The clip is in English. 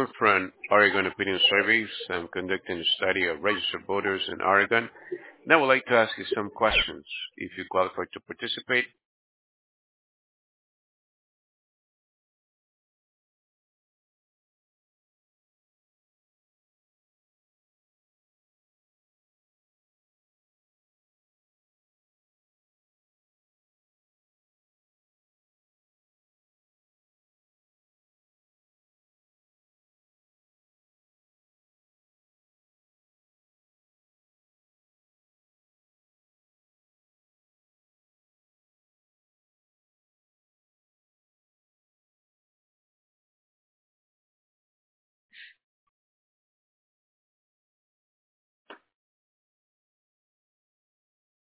Riverfront Oregon Opinion Surveys. I'm conducting a study of registered voters in Oregon. And I would like to ask you some questions. If you qualify to participate,